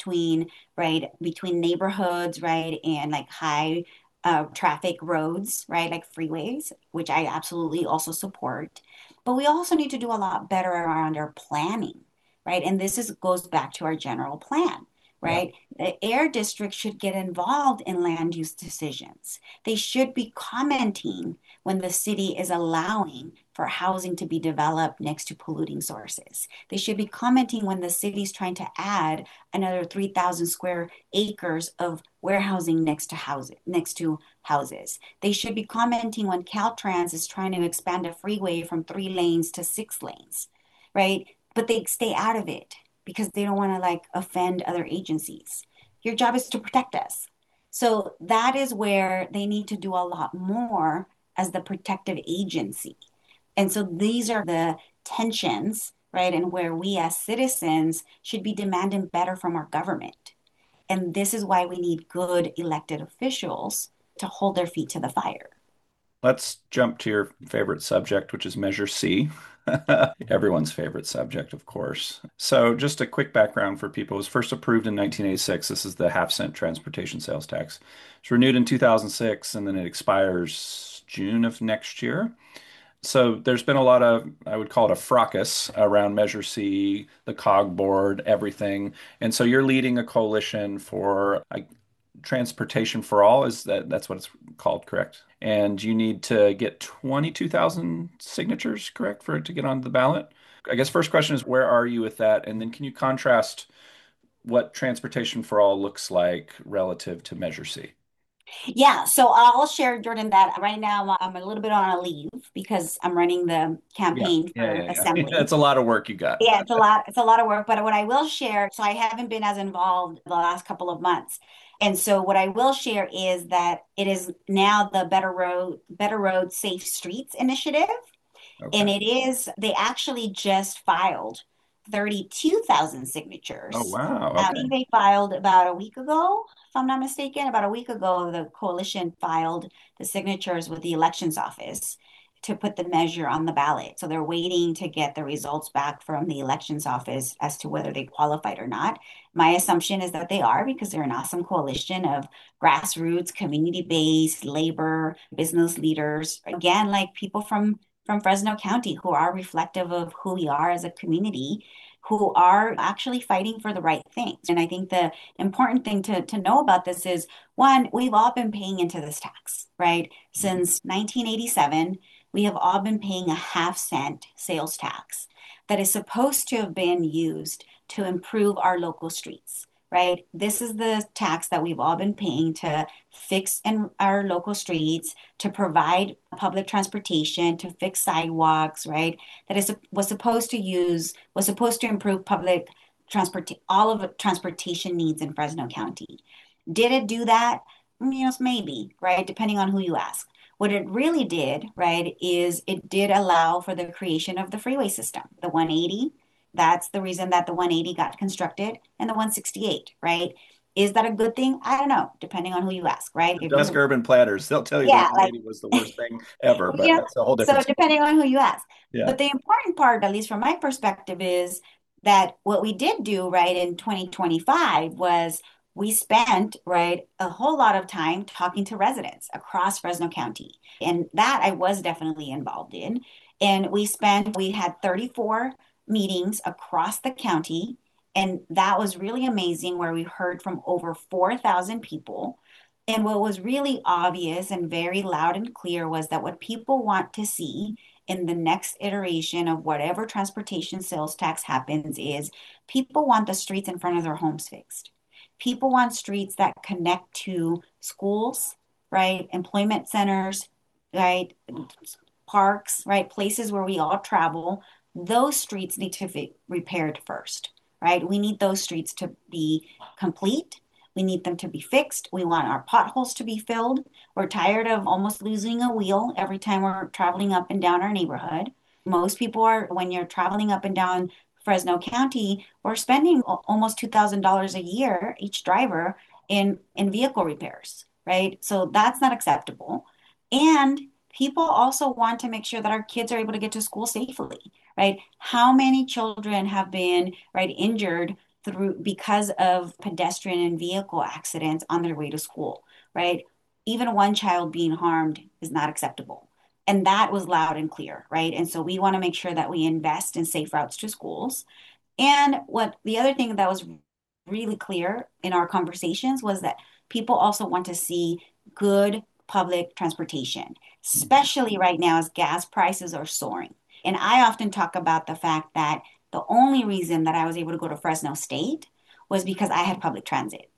between neighborhoods, right, and like high traffic roads, right, like freeways, which I absolutely also support. But we also need to do a lot better around our planning, right? And goes back to our general plan, Yeah. right? The air district should get involved in land use decisions. They should be commenting when the city is allowing for housing to be developed next to polluting sources. They should be commenting when the city's trying to add another 3,000 square acres of warehousing next to houses. They should be commenting when Caltrans is trying to expand a freeway from 3 lanes to 6 lanes, right? But they stay out of it because they don't want to like offend other agencies. Your job is to protect us. So that is where they need to do a lot more as the protective agency. And so these are the tensions, right? And where we as citizens should be demanding better from our government. And this is why we need good elected officials to hold their feet to the fire. Let's jump to your favorite subject, which is Measure C. Everyone's favorite subject, of course. So, just a quick background for people. It was first approved in 1986. This is the half-cent transportation sales tax. It's renewed in 2006, and then it expires June of next year. So there's been a lot of, I would call it a fracas around Measure C, the COG board, everything. And so you're leading a coalition for transportation for all. That's what it's called, correct? And you need to get 22,000 signatures, correct, for it to get on the ballot? I guess first question is where are you with that? And then can you contrast what transportation for all looks like relative to Measure C? Yeah, so I'll share, Jordan, that right now I'm a little bit on a leave because I'm running the Yeah, campaign yeah, for yeah, yeah. assembly. That's a lot of work you got. Yeah, it's a lot of work, but what I will share, so I haven't been as involved the last couple of months. And so what I will share is that it is now the Better Road Safe Streets initiative. And Okay. it is, they actually just filed 32,000 Oh, signatures. wow. I Okay. think they filed about a week ago, if I'm not mistaken. About a week ago, the coalition filed the signatures with the elections office to put the measure on the ballot. So they're waiting to get the results back from the elections office as to whether they qualified or not. My assumption is that they are because they're an awesome coalition of grassroots, community-based, labor, business leaders. Again, like people from Fresno County who are reflective of who we are as a community, who are actually fighting for the right things. And I think the important thing to know about this is one, we've all been paying into this tax, right? Mhm. Since 1987, we have all been paying a half-cent sales tax that is supposed to have been used to improve our local streets, right? This is the tax that we've all been paying to fix in our local streets, to provide public transportation, to fix sidewalks, right? That is was supposed to improve public transport, all of the transportation needs in Fresno County. Did it do that? Maybe, right? Depending on who you ask. What it really did, right, is it did allow for the creation of the freeway system, the 180. That's the reason that the 180 got constructed and the 168, right? Is that a good thing? I don't know, depending on who you ask, right? If Ask you, urban planners. They'll tell you the yeah, like 180 was the worst thing ever, but yeah, that's a whole so different story. depending on who you ask. Yeah. But the important part, at least from my perspective, is that what we did do right in 2025 was we spent right a whole lot of time talking to residents across Fresno County. And that I was definitely involved in. And we had 34 meetings across the county. And that was really amazing, where we heard from over 4,000 people. And what was really obvious and very loud and clear was that what people want to see in the next iteration of whatever transportation sales tax happens is people want the streets in front of their homes fixed. People want streets that connect to schools, right? Employment centers, right? Parks, right? Places where we all travel. Those streets need to be repaired first, right? We need those streets to be complete. We need them to be fixed. We want our potholes to be filled. We're tired of almost losing a wheel every time we're traveling up and down our neighborhood. Most people are, when you're traveling up and down Fresno County, we're spending almost $2,000 a year, each driver, in vehicle repairs, right? So that's not acceptable. And people also want to make sure that our kids are able to get to school safely, right? How many children have been, right, injured through because of pedestrian and vehicle accidents on their way to school, right? Even one child being harmed is not acceptable. And that was loud and clear, right? And so we want to make sure that we invest in safe routes to schools. And what the other thing that was really clear in our conversations was that people also want to see good public transportation, especially right now as gas prices are soaring. And I often talk about the fact that the only reason that I was able to go to Fresno State was because I had public transit.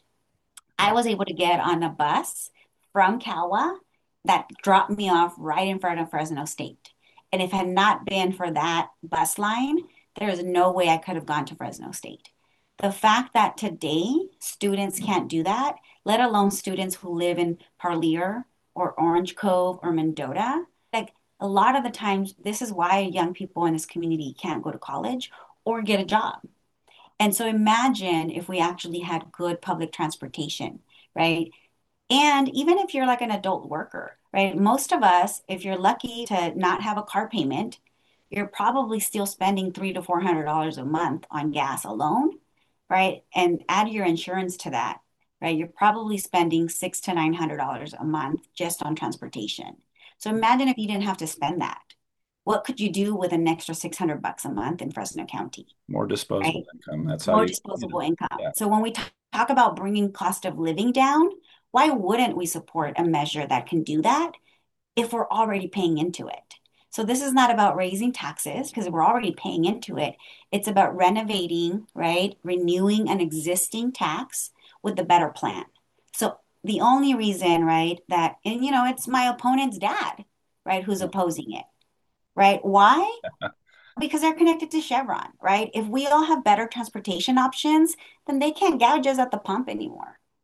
I Yeah. was able to get on a bus from Calwa that dropped me off right in front of Fresno State. And if it had not been for that bus line, there is no way I could have gone to Fresno State. The fact that today students can't do that, let alone students who live in Parlier or Orange Cove or Mendota, like a lot of the times, this is why young people in this community can't go to college or get a job. And so imagine if we actually had good public transportation, right? And even if you're like an adult worker, right? Most of us, if you're lucky to not have a car payment, you're probably still spending $300 to $400 a month on gas alone, right? And add your insurance to that, right? You're probably spending $600 to $900 a month just on transportation. So imagine if you didn't have to spend that. What could you do with an extra $600 a month in Fresno County, More disposable right? income. That's how More you know. disposable income. Yeah. So when we talk about bringing cost of living down, why wouldn't we support a measure that can do that if we're already paying into it? So this is not about raising taxes because we're already paying into it. It's about renovating, right? Renewing an existing tax with the better plan. So the only reason, right, that, and it's my opponent's dad, right, who's opposing it, right? Why? Because they're connected to Chevron, right? If we all have better transportation options, then they can't gouge us at the pump anymore.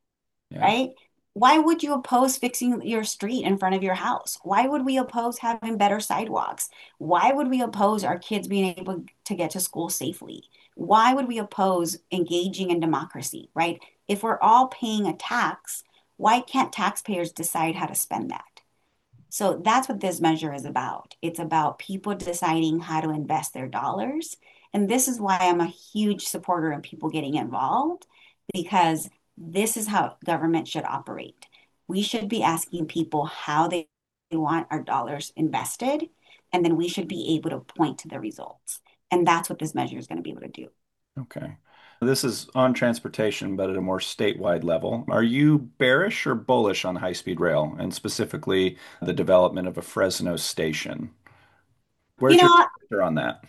Yeah. right? Why would you oppose fixing your street in front of your house? Why would we oppose having better sidewalks? Why would we oppose our kids being able to get to school safely? Why would we oppose engaging in democracy, right? If we're all paying a tax, why can't taxpayers decide how to spend that? So that's what this measure is about. It's about people deciding how to invest their dollars. And this is why I'm a huge supporter of people getting involved, because this is how government should operate. We should be asking people how they want our dollars invested, and then we should be able to point to the results. And that's what this measure is going to be able to do. Okay. This is on transportation, but at a more statewide level. Are you bearish or bullish on high-speed rail and specifically the development of a Fresno station? You Where's your know, temperature on that?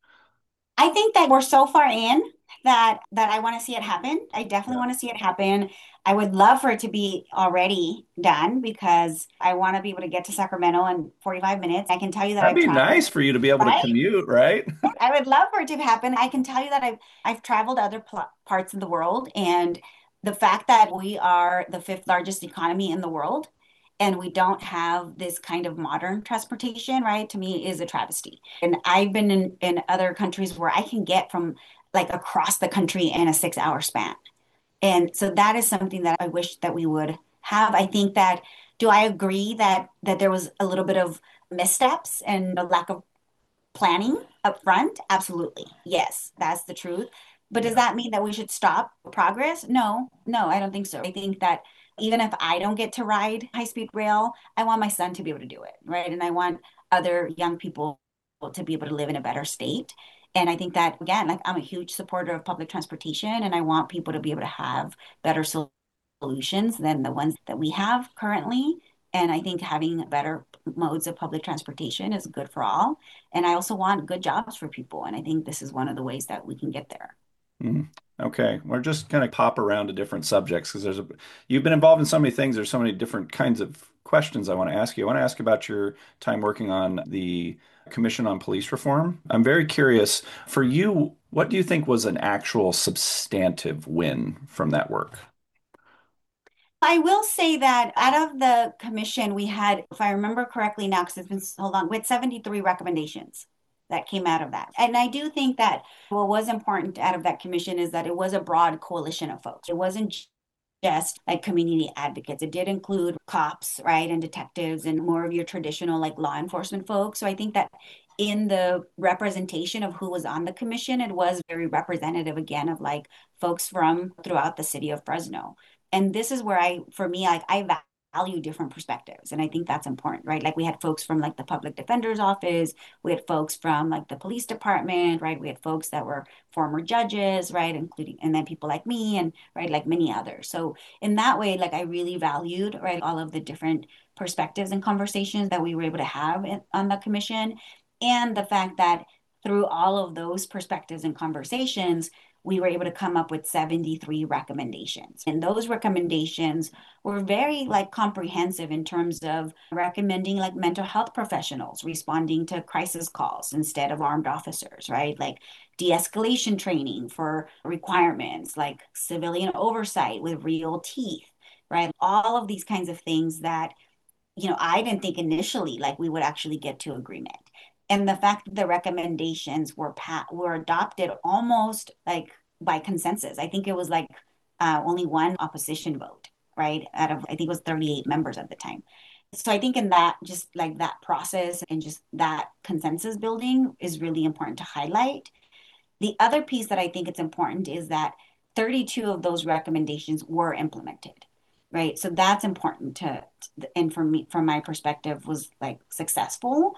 I think that we're so far in that I want to see it happen. I definitely Yeah. want to see it happen. I would love for it to be already done because I want to be able to get to Sacramento in 45 minutes. I can tell you that That'd I've be traveled, nice for you to be able to right? commute, right? I would love for it to happen. I can tell you that I've traveled to other pl parts of the world, and the fact that we are the fifth largest economy in the world and we don't have this kind of modern transportation, right, to me is a travesty. And I've been in other countries where I can get from like across the country in a 6 hour span. And so that is something that I wish that we would have. I think that, do I agree that there was a little bit of missteps and a lack of planning up front? Absolutely. Yes, that's the truth. But does Yeah. that mean that we should stop progress? No, no, I don't think so. I think that even if I don't get to ride high-speed rail, I want my son to be able to do it, right? And I want other young people to be able to live in a better state. And I think that, again, like I'm a huge supporter of public transportation, and I want people to be able to have better solutions than the ones that we have currently. And I think having better modes of public transportation is good for all. And I also want good jobs for people. And I think this is one of the ways that we can get there. Mhm. Okay, we're just going to pop around to different subjects because you've been involved in so many things. There's so many different kinds of questions I want to ask you. I want to ask about your time working on the Commission on Police Reform. I'm very curious for you, what do you think was an actual substantive win from that work? I will say that out of the commission, we had, if I remember correctly now, because it's been so long, we had 73 recommendations that came out of that. And I do think that what was important out of that commission is that it was a broad coalition of folks. It wasn't just like community advocates. It did include cops, right, and detectives and more of your traditional like law enforcement folks. So I think that in the representation of who was on the commission, it was very representative again of like folks from throughout the city of Fresno. And this is where for me, like I value different perspectives. And I think that's important, right? Like we had folks from like the public defender's office, we had folks from like the police department, right? We had folks that were former judges, right? Including, and then people like me and, right, like many others. So in that way, like I really valued, right, all of the different perspectives and conversations that we were able to have on the commission. And the fact that through all of those perspectives and conversations, we were able to come up with 73 recommendations. And those recommendations were very like comprehensive in terms of recommending like mental health professionals responding to crisis calls instead of armed officers, right? Like de-escalation training for requirements, like civilian oversight with real teeth, right? All of these kinds of things that, I didn't think initially like we would actually get to agreement. And the fact that the recommendations were adopted almost like by consensus. I think it was like only one opposition vote, right? Out of I think it was 38 members at the time. So I think in that just like that process and just that consensus building is really important to highlight. The other piece that I think it's important is that 32 of those recommendations were implemented, right? So that's important and for me, from my perspective, was like successful,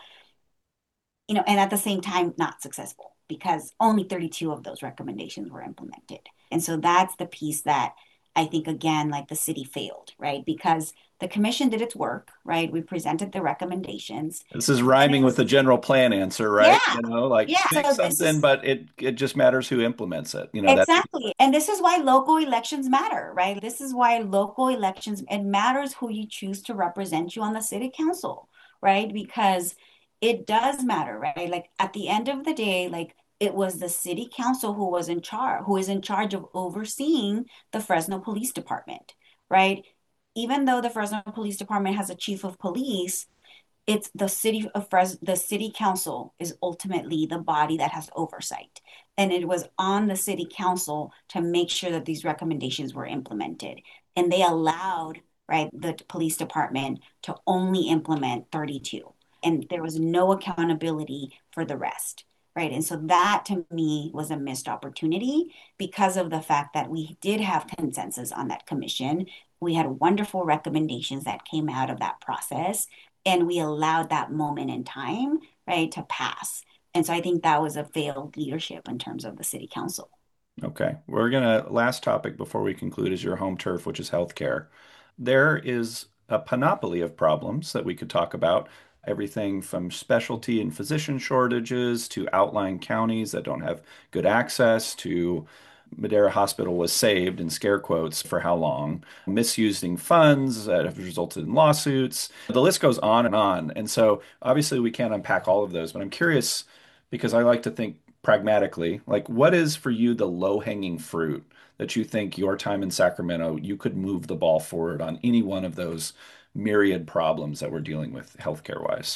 and at the same time, not successful because only 32 of those recommendations were implemented. And so that's the piece that I think, again, like the city failed, right? Because the commission did its work, right? We presented the recommendations. This is Then rhyming with it's, the general plan answer, right? yeah, Like yeah. pick So this something, is but it just matters who implements it. That exactly. And this is why local elections matter, right? This is why local elections, it matters who you choose to represent you on the city council, right? Because it does matter, right? Like at the end of the day, like it was the city council who is in charge of overseeing the Fresno Police Department, right? Even though the Fresno Police Department has a chief of police, it's the city of the city council is ultimately the body that has oversight. And it was on the city council to make sure that these recommendations were implemented. And they allowed, right, the police department to only implement 32. And there was no accountability for the rest. Right. And so that to me was a missed opportunity because of the fact that we did have consensus on that commission. We had wonderful recommendations that came out of that process, and we allowed that moment in time, right, to pass. And so I think that was a failed leadership in terms of the city council. Okay. We're gonna, last topic before we conclude is your home turf, which is healthcare. There is a panoply of problems that we could talk about. Everything from specialty and physician shortages to outlying counties that don't have good access to Madera Hospital was saved in scare quotes for how long, misusing funds that have resulted in lawsuits. The list goes on and on. And so obviously we can't unpack all of those, but I'm curious because I like to think pragmatically, like what is for you the low-hanging fruit that you think your time in Sacramento, you could move the ball forward on any one of those myriad problems that we're dealing with healthcare wise?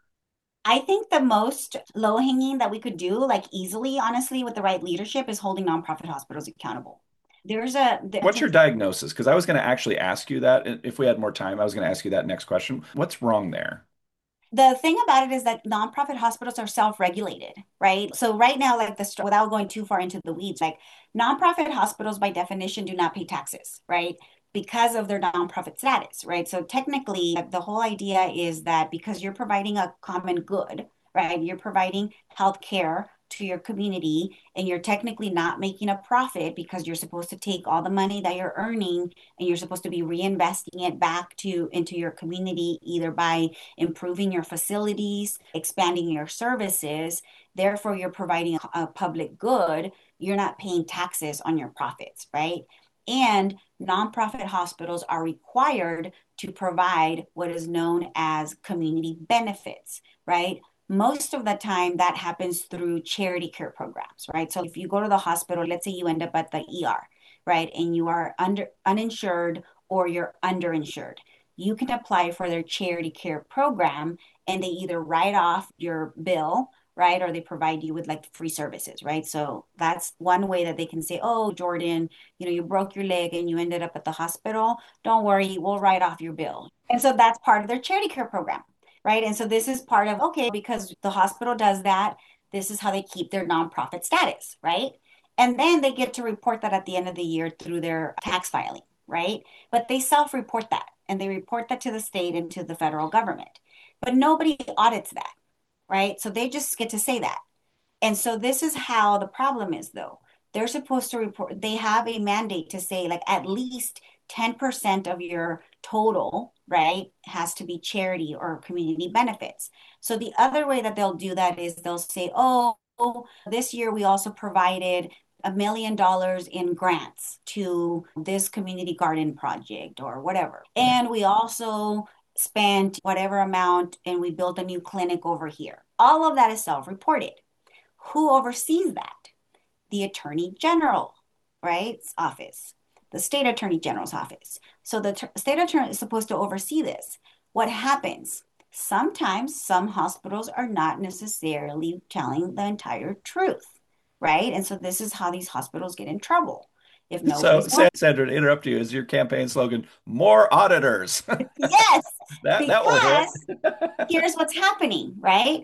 I think the most low hanging that we could do, like easily, honestly, with the right leadership, is holding nonprofit hospitals accountable. There's a, What's your diagnosis? Because I was going to actually ask you that if we had more time. I was going to ask you that next question. What's wrong there? The thing about it is that nonprofit hospitals are self-regulated, right? So right now, like without going too far into the weeds, like nonprofit hospitals by definition do not pay taxes, right? Because of their nonprofit status, right? So technically, the whole idea is that because you're providing a common good, right? You're providing health care to your community and you're technically not making a profit because you're supposed to take all the money that you're earning and you're supposed to be reinvesting it back to into your community either by improving your facilities, expanding your services. Therefore, you're providing a public good. You're not paying taxes on your profits, right? And nonprofit hospitals are required to provide what is known as community benefits, right? Most of the time, that happens through charity care programs, right? So if you go to the hospital, let's say you end up at the ER, right, and you are uninsured or you're underinsured, you can apply for their charity care program and they either write off your bill, right? Or they provide you with like free services, right? So that's one way that they can say, oh, Jordan, you broke your leg and you ended up at the hospital. Don't worry, we'll write off your bill. And so that's part of their charity care program, right? And so this is part of, okay, because the hospital does that, this is how they keep their nonprofit status, right? And then they get to report that at the end of the year through their tax filing, right? But they self-report that and they report that to the state and to the federal government. But nobody audits that, right? So they just get to say that. And so this is how the problem is, though. They're supposed to report, they have a mandate to say, like, at least 10% of your total, right, has to be charity or community benefits. So the other way that they'll do that is they'll say, oh, this year we also provided $1 million in grants to this community garden project or whatever. Yeah. And we also spent whatever amount and we built a new clinic over here. All of that is self-reported. Who oversees that? The Attorney General, right? Office, the State Attorney General's office. So the state attorney is supposed to oversee this. What happens? Sometimes some hospitals are not necessarily telling the entire truth, right? And so this is how these hospitals get in trouble. If So, nobody's Sandra, to interrupt you, is your campaign slogan more auditors? yes, That will hit. because here's what's happening, right?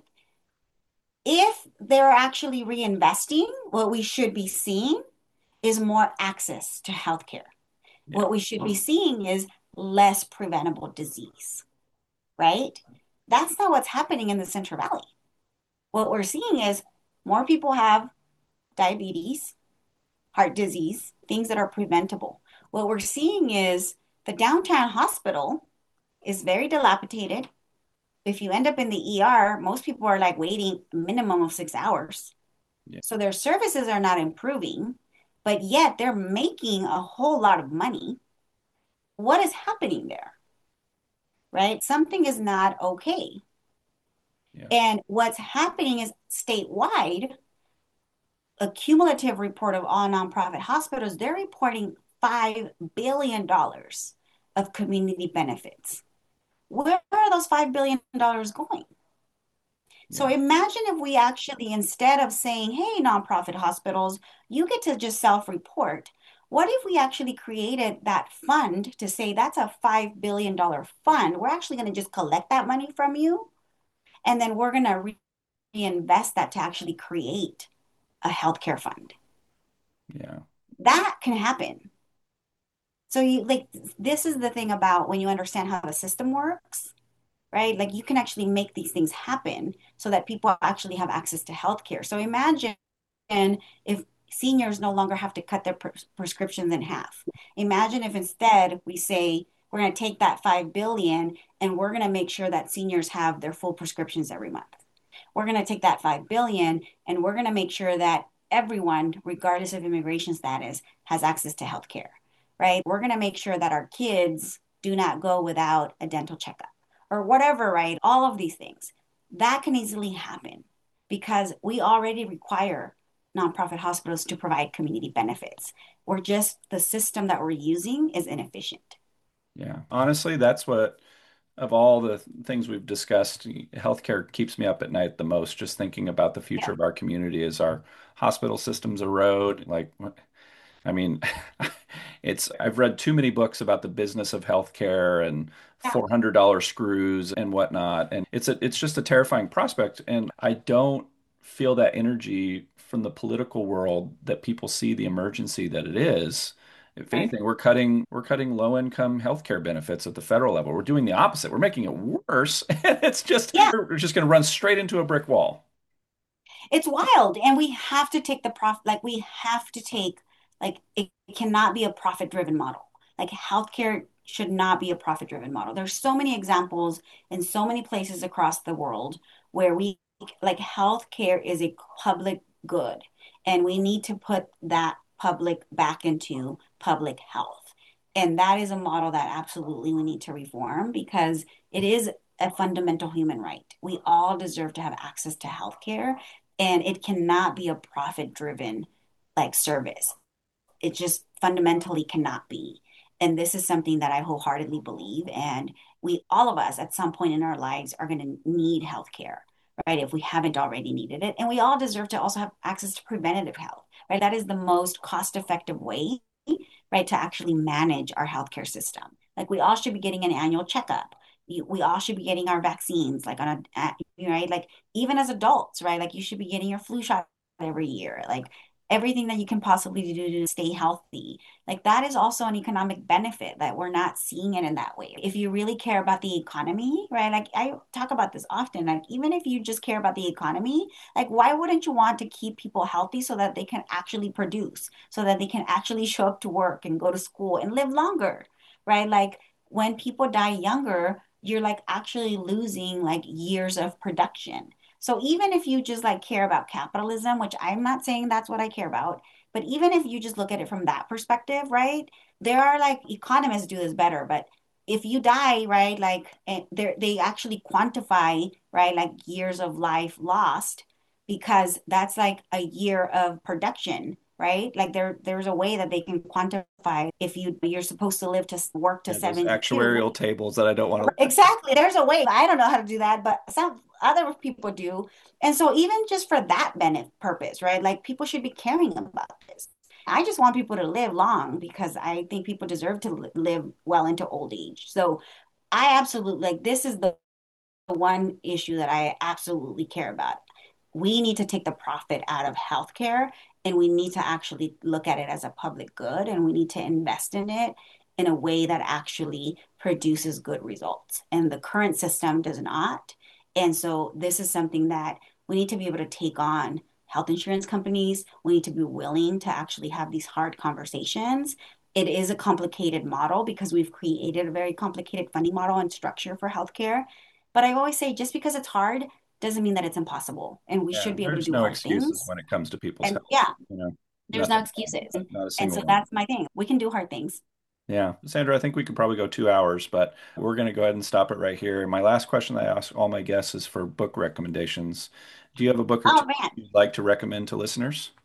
If they're actually reinvesting, what we should be seeing is more access to healthcare. Yeah. What we should be seeing is less preventable disease, right? That's not what's happening in the Central Valley. What we're seeing is more people have diabetes, heart disease, things that are preventable. What we're seeing is the downtown hospital is very dilapidated. If you end up in the ER, most people are like waiting a minimum of 6 hours. Yeah. So their services are not improving, but yet they're making a whole lot of money. What is happening there? Right? Something is not okay. Yeah. And what's happening is statewide, a cumulative report of all nonprofit hospitals, they're reporting $5 billion of community benefits. Where are those $5 billion going? So Yeah. imagine if we actually, instead of saying, hey, nonprofit hospitals, you get to just self-report. What if we actually created that fund to say that's a $5 billion fund? We're actually going to just collect that money from you, and then we're going to reinvest that to actually create a healthcare fund. Yeah. That can happen. So you like this is the thing about when you understand how the system works, right? Like you can actually make these things happen so that people actually have access to healthcare. So imagine if seniors no longer have to cut their prescriptions in half. Imagine if instead we say we're going to take that 5 billion and we're going to make sure that seniors have their full prescriptions every month. We're going to take that 5 billion and we're going to make sure that everyone, regardless of immigration status, has access to healthcare, right? We're going to make sure that our kids do not go without a dental checkup or whatever, right? All of these things. That can easily happen because we already require nonprofit hospitals to provide community benefits. We're just the system that we're using is inefficient. Yeah. Honestly, that's what, of all the things we've discussed, healthcare keeps me up at night the most, just thinking about the future Yeah. of our community as our hospital systems erode. Like, I mean, I've read too many books about the business of healthcare and Yeah. $400 screws and whatnot. And it's just a terrifying prospect. And I don't feel that energy from the political world that people see the emergency that it is. If Right. anything, we're cutting low income healthcare benefits at the federal level. We're doing the opposite. We're making it worse. And it's just Yeah. we're just going to run straight into a brick wall. It's wild. And we have to take the profit, like we have to take, like it cannot be a profit driven model. Like healthcare should not be a profit driven model. There's so many examples in so many places across the world where we like healthcare is a public good and we need to put that public back into public health. And that is a model that absolutely we need to reform because it is a fundamental human right. We all deserve to have access to healthcare and it cannot be a profit driven like service. It just fundamentally cannot be. And this is something that I wholeheartedly believe. And we, all of us at some point in our lives are going to need healthcare, right? If we haven't already needed it. And we all deserve to also have access to preventative health, right? That is the most cost effective way, right, to actually manage our healthcare system. Like we all should be getting an annual checkup. We all should be getting our vaccines, like on a, right? Like even as adults, right? Like you should be getting your flu shot every year. Like everything that you can possibly do to stay healthy. Like that is also an economic benefit that we're not seeing it in that way. If you really care about the economy, right? Like I talk about this often, like even if you just care about the economy, like why wouldn't you want to keep people healthy so that they can actually produce, so that they can actually show up to work and go to school and live longer, right? Like when people die younger, you're like actually losing like years of production. So even if you just like care about capitalism, which I'm not saying that's what I care about, but even if you just look at it from that perspective, right? There are like economists do this better, but if you die, right, like they actually quantify, right, like years of life lost because that's like a year of production, right? Like there's a way that they can quantify if you're supposed to live to work to Yeah, those 72. actuarial tables that I don't want to look at. Exactly. There's a way. I don't know how to do that, but some other people do. And so even just for that benefit purpose, right? Like people should be caring about this. I just want people to live long because I think people deserve to live well into old age. So I absolutely like this is the one issue that I absolutely care about. We need to take the profit out of healthcare and we need to actually look at it as a public good and we need to invest in it in a way that actually produces good results. And the current system does not. And so this is something that we need to be able to take on health insurance companies. We need to be willing to actually have these hard conversations. It is a complicated model because we've created a very complicated funding model and structure for healthcare. But I always say just because it's hard doesn't mean that it's impossible. And we Yeah, should be able to there's do no hard excuses things. when it comes to people's And health. yeah, there's no Nothing, excuses. not a And single so one. that's my thing. We can do hard things. Yeah, Sandra, I think we could probably go 2 hours, but we're going to go ahead and stop it right here. And my last question that I ask all my guests is for book recommendations. Do you have a book or Oh two man. you'd like to recommend to listeners?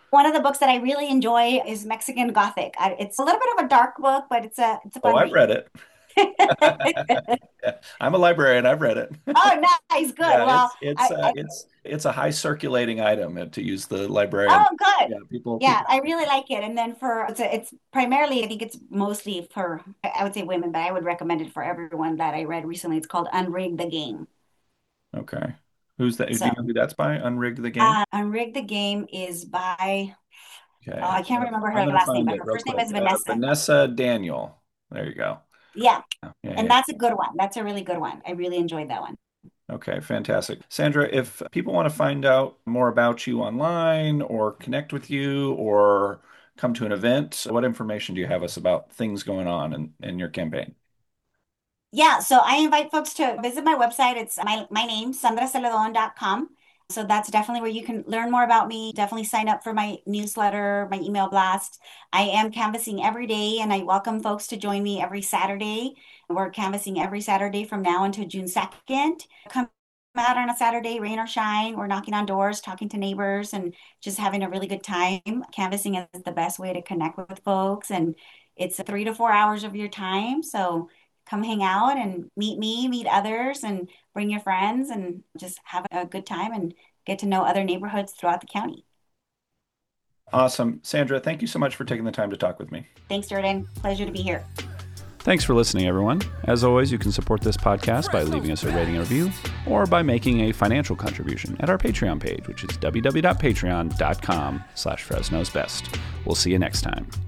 One of the books that I really enjoy is Mexican Gothic. It's a little bit of a dark book, but it's a Oh, fun I've read. read it. Yeah, I'm a librarian. I've read it. Oh, nice, good. Yeah, Well, it's a high circulating item to use the librarian. oh, good. Yeah, Yeah, people. I really like it. And then it's primarily, I think it's mostly for, I would say women, but I would recommend it for everyone that I read recently. It's called Unrig the Game. Okay. Who's that? Do So, you know who that's by? Unrigged the Game? Unrig the Game is by, oh, Okay. I can't remember I'm her gonna last name, find but it her real first name quick. is Vanessa. Vanessa Daniel. There you go. Yeah. Yeah, yeah, And yeah. that's a good one. That's a really good one. I really enjoyed that one. Okay, fantastic. Sandra, if people want to find out more about you online or connect with you or come to an event, what information do you have us about things going on in your campaign? Yeah, so I invite folks to visit my website. It's my name, sandraceledon.com. So that's definitely where you can learn more about me. Definitely sign up for my newsletter, my email blast. I am canvassing every day, and I welcome folks to join me every Saturday. We're canvassing every Saturday from now until June 2nd. Come out on a Saturday, rain or shine. We're knocking on doors, talking to neighbors, and just having a really good time. Canvassing is the best way to connect with folks, and it's 3 to 4 hours of your time. So come hang out and meet me, meet others, and bring your friends and just have a good time and get to know other neighborhoods throughout the county. Awesome. Sandra, thank you so much for taking the time to talk with me. Thanks, Jordan. Pleasure to be here. Thanks for listening, everyone. As always, you can support this podcast by leaving us a rating and review or by making a financial contribution at our Patreon page, which is www.patreon.com/FresnosBest. We'll see you next time.